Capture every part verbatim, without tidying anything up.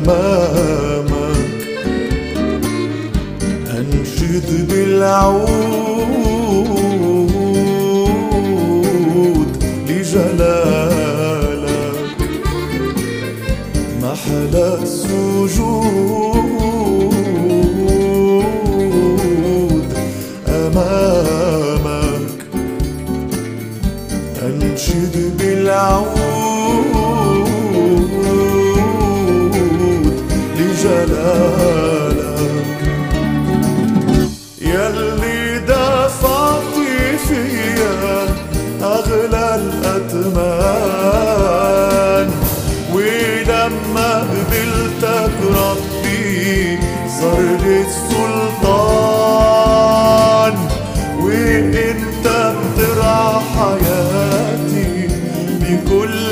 أمامك، أنشد بالعود لجلالك، محل السجود أمامك، أنشد بالعود لجلالك، يلي دفعت فيا أغلى الأثمان، ولما قبلتك ربي صار لي السلطان، وانت بترعى حياتي بكل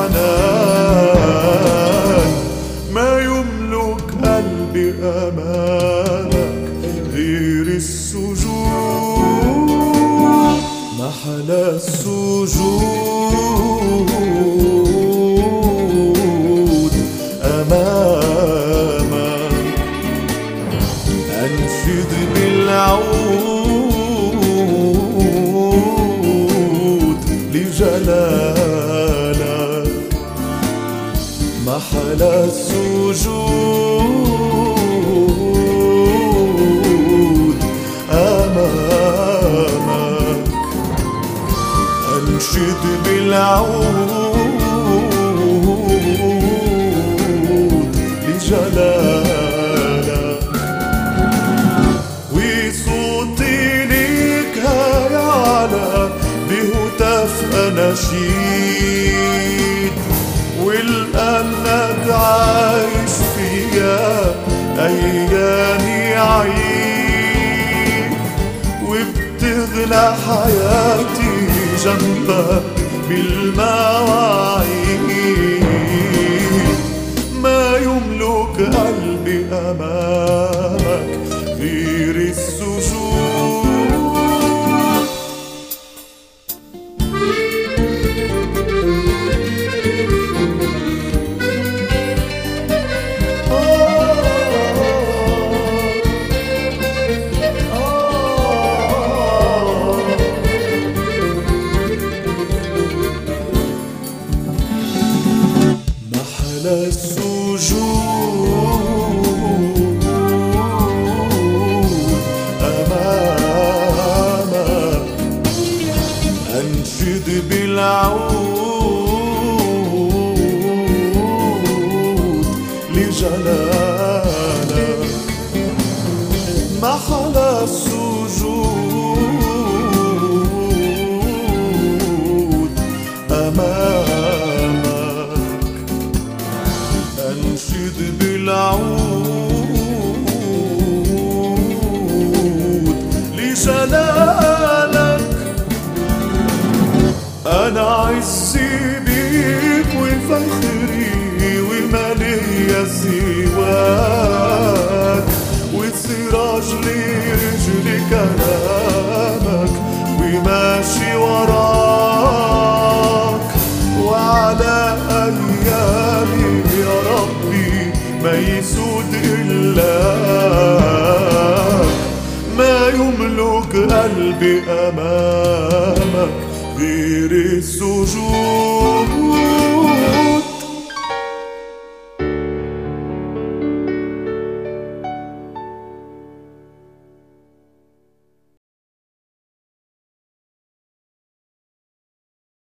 حنان، ما يملك قلبي أمامك غير السجود، محل السجود أمامك، أنشد بالعود لجلالك، محل السجود أمامك، أنشد بالعود لجلالك، وصوتي ليك هيعلى بهتاف أناشيد، ولأنك عايش فيا أيامي عيد، وبتغلى حياتي جنبك بالمواعيد، ما يملك قلبي أمامك غير السجود. محل السجود أمامك، أنشد بالعود لجلالك، محل السجود أمامك، أنشد بالعود لجلالك، أنا عزي بيك وفخري ومالي سواك، وسراج لرجلي كلامك وماشي وراك، وعلى أيامي يا ربي ما يسود إلاك، ما يملك قلبي أمامك غير السجود.